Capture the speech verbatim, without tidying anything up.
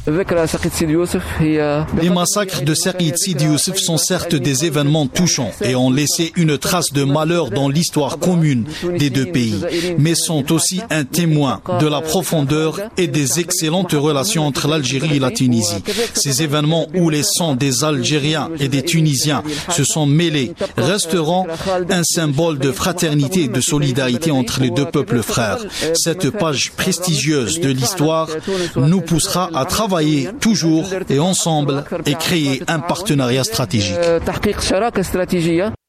Les massacres de Saïd Sidi Youssef sont certes des événements touchants et ont laissé une trace de malheur dans l'histoire commune des deux pays, mais sont aussi un témoin de la profondeur et des excellentes relations entre l'Algérie et la Tunisie. Ces événements où les sangs des Algériens et des Tunisiens se sont mêlés resteront un symbole de fraternité et de solidarité entre les deux peuples frères. Cette page prestigieuse de l'histoire nous poussera à travailler toujours et ensemble et créer un partenariat stratégique.